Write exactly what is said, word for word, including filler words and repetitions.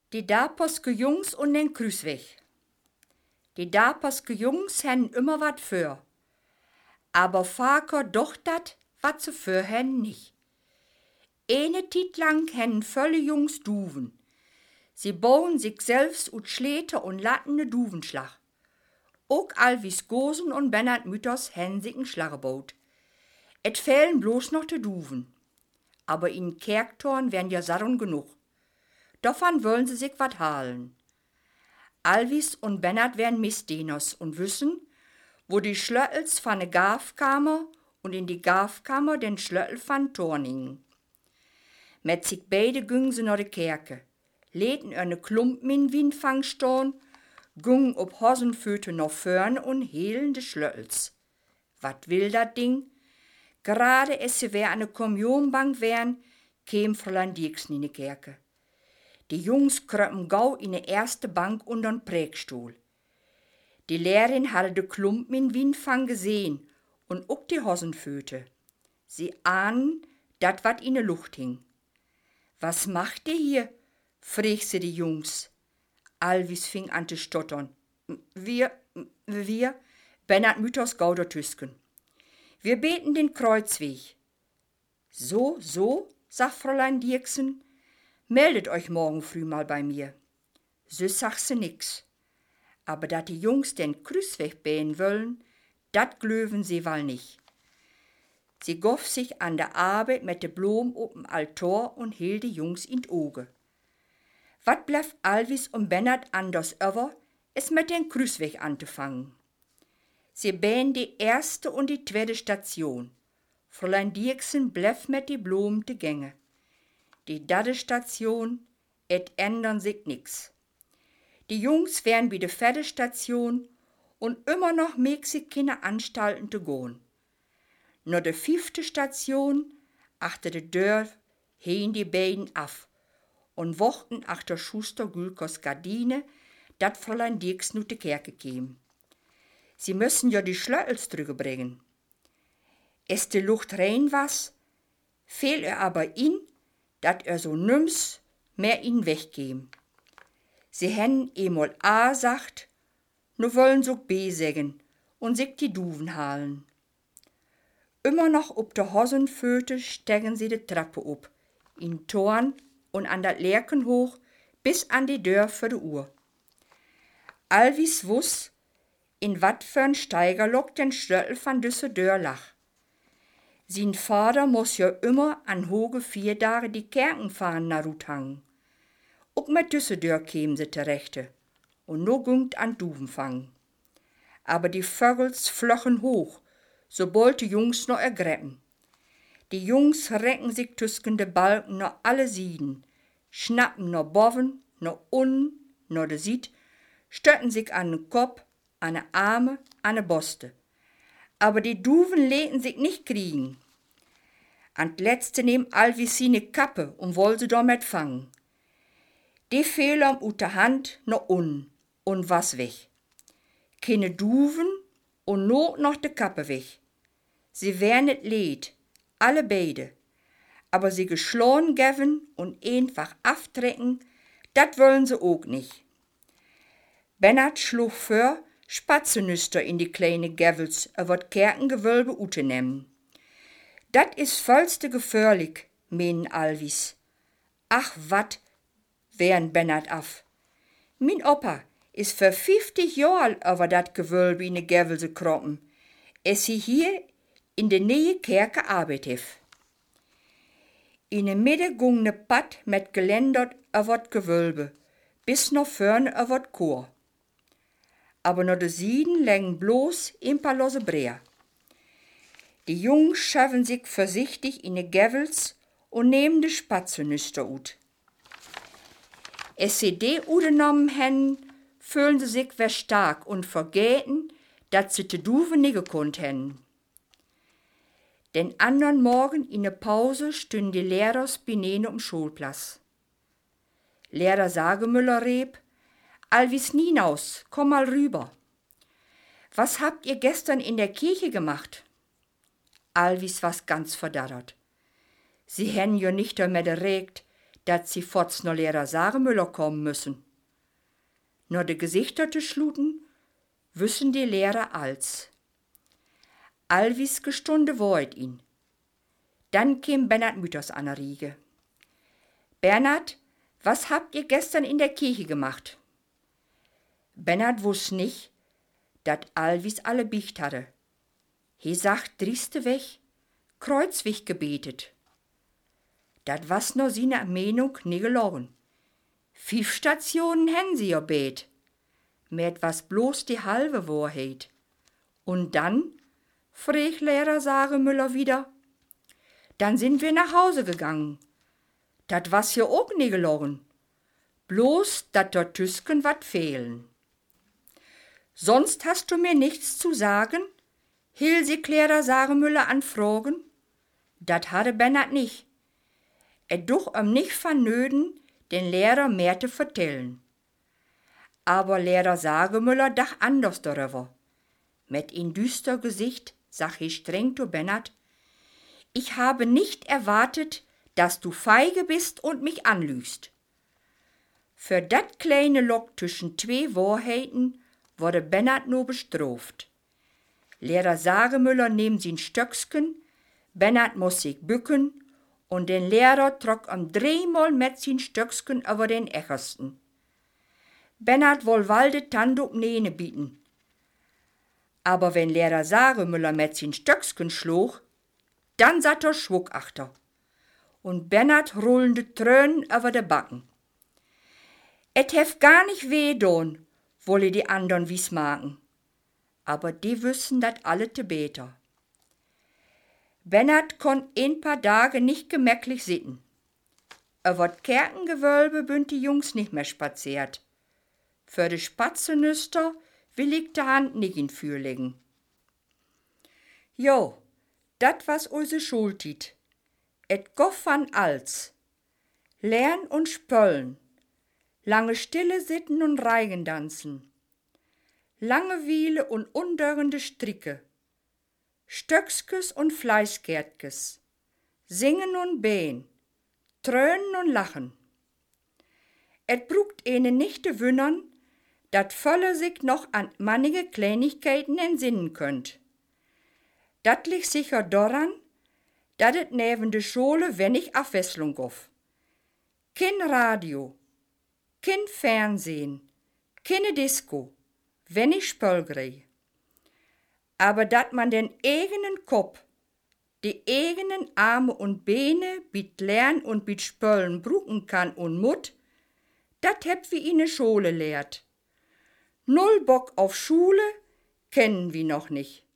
Die Daperske Jungs und den Krüßweg. Die Daperske Jungs hän immer wat für. Aber Vaker doch dat, wat ze für hän nicht. Eine Tiet lang hän völle Jungs Duven. Sie bauen sich selbst ut Schläter und lattene Duvenschlag. Ook Alvis Gosen und Bernhard Mütters hän sich n Schlag gebaut. Et fehlen bloß noch de Duven. Aber in Kerktorn wären ja Sarren genug. Davon wollen sie sich wat halen. Alvis und Bernhard wären Mistdieners und wissen, wo die Schlöttels von ne Gafkammer und in die Gafkammer den Schlöttel von Torningen. Met sich beide gingen sie nach de Kerke, läden eine Klumpen in Windfang storn, gingen ob Hosenfüte noch vorn und helen de Schlöttels. Wat will dat Ding? Gerade es sie wär eine Kommunionbank wären, käm Fräulein Dieksen in die Kerke. Die Jungs kröppen gau in de erste Bank untern Prägstuhl. Die Lehrerin hatte de Klumpen in Windfang gesehen und ook die Hosenfüte. Sie ahnen, dat wat in de Luft hing. Was macht ihr hier? Fragt sie die Jungs. Alvis fing an zu stottern. Wir, wir, Bernhard Mütters Gaudertüsken. Wir beten den Kreuzweg. So, so, sagt Fräulein Dieksen. Meldet euch morgen früh mal bei mir. So sagt sie nix. Aber dat die Jungs den Krüßweg bähen wollen, dat glöwen sie wal nicht. Sie goff sich an der Arbeit mit de Blom op'm Altor und hielt die Jungs in Oge. Wat bleff Alvis und Bernhard anders över, es mit den Krüßweg anzufangen. Sie bähen die erste und die zweite Station. Fräulein Dieksen bleff mit die Blom de Gänge. Die dritte Station, et ändern sich nix. Die Jungs wären bei der vierte Station und immer noch meg sich keine Anstalten zu gehen. Nur der fünfte Station, achter de Dörr, hehen die beiden af und wochten achter Schuster Gülkers Gardine, dat Fräulein Dieksen nu de Kerke käm. Sie müssen ja die Schlöttels zurückbringen. Es de Luft rein was, fehl er aber in, dat er so nüms mehr in weggehen. Sie hän emol A sagt, nu wollen so B sägen und sich die Duven halen. Immer noch ob der Hosenföte steigen sie de Trappe up, in Torn und an dat Lerken hoch, bis an die Dörr für de Uhr. Alvis wuss, in wat für'n Steigerlock den Schlöttel van düsse Dörr lach. Sin Vater muss ja immer an hoge Vierdage die Kerken fahren na Rut hangen. Ook mit Düsseldörr kämen sie terechte und no güngt an Duvenfang. Aber die Vögels flochen hoch, sobald die Jungs noch ergreppen. Die Jungs recken sich tüsken de Balken noch alle Sieden, schnappen noch boven, noch unten, noch de Sied, stötten sich an den Kopf, an de Arme, an de Boste. Aber die Duven lehten sich nicht kriegen. An letzte nehm Alvis sine Kappe und woll sie damit fangen. Die fehlen ut der Hand noch un und was weg. Keine Duven und not noch de Kappe weg. Sie wär net leed, alle beide. Aber sie geschlohen geven und einfach aftrecken, dat wollen sie ook nicht. Bernhard schlug vor, Spatzenüster in die kleine Gevels über d Kerkengewölbe ute nemmen. Dat is vollste gefährlich, meenen Alvis. Ach wat, wehren Bernhard af. Min Opa is für fünfzig Jahr über dat Gewölbe in de Gevelse kroppen, es sie hier in de neue Kerke arbeit hef. In de Mitte gung ne Pad met geländert über d Gewölbe, bis noch vorne über d Chor. Aber nur de Sieden längen bloß in paar lose Breer. Die Jungs schaffen sich vorsichtig in de Gevels und nehmen de Spatzenüster ut. Es sie de udenommen hän, fühlen sie sich wer stark und vergeten, dat sie de Duve nie gekonnt hän. Den andern Morgen in de Pause stünden die Lehrers binene um Schulplatz. Lehrer Sagemüller reb, Alvis Ninaus, komm mal rüber. Was habt ihr gestern in der Kirche gemacht? Alvis was ganz verdattert. Sie hän jo nicht mehr direkt, dat sie forts no Lehrer Saremüller kommen müssen. Nur de Gesichter te schluten, wüssen die Lehrer als. Allwis gestunde woit ihn. Dann käm Bernhard Mütters an der Riege. Bernhard, was habt ihr gestern in der Kirche gemacht? Bernhard wuss nicht, dat Allwis alle Bicht hatte. He sagt driesteweg, Kreuzweg gebetet. Dat was no sine Meinung nie gelogen. Fünf Stationen hen sie ja bet. Met was bloß die halbe Wahrheit. Und dann, fragt Lehrer Saremüller wieder, dann sind wir nach Hause gegangen. Dat was ja auch nie gelogen. Bloß, dat dort Tüsken wat fehlen. Sonst hast du mir nichts zu sagen? Hiel sie Lehrer Saremüller anfragen? Dat hatte Bernhard nicht. Er duch ihm nicht vernöden, den Lehrer mehr zu vertellen. Aber Lehrer Saremüller dach anders darüber. Mit in düster Gesicht sag ich streng zu Bernhard, ich habe nicht erwartet, dass du feige bist und mich anlügst. Für dat kleine Lock zwischen zwei Wahrheiten wurde Bernhard nur bestraft. Lehrer Saremüller nehmt sin Stöcksken, Bernhard muss sich bücken und den Lehrer trock am dreimal mit sin Stöcksken über den Ächersten. Bernhard woll walde Tanduk Nene bieten. Aber wenn Lehrer Saremüller mit sin Stöcksken schlug, dann satt er Schwuck achter. Und Bernhard rollende Trönen über de Backen. Et hef gar nicht weh don, wolle die andern wie's magen. Aber die wüssen dat alle te beter. Bernhard konnt ein paar Tage nicht gemäcklich sitten. Über d Kerkengewölbe bünd die Jungs nicht mehr spaziert. Für de Spatzenüster will ich de Hand nicht in Für legen. Jo, dat was use Schultit. Et goff van als. Lern und spöllen. Lange Stille sitten und Reigendanzen. Lange Wiele und undörrende Stricke. Stöckskes und Fleißgärtkes. Singen und behen. Trönen und lachen. Et brugt ene nicht de wünnern, dat völle sich noch an mannige Kleinigkeiten entsinnen könnt. Dat liegt sicher daran, dat et neben de Schule wenig Abwechslung goff. Kein Radio, kein Fernsehen, keine Disco, wenig Spölgrei. Aber dat man den eigenen Kopf, die eigenen Arme und Beine bit Lern und bit Spöllen brucken kann und mut, dat heb wie in ne Schule lehrt. Null Bock auf Schule kennen wir noch nicht.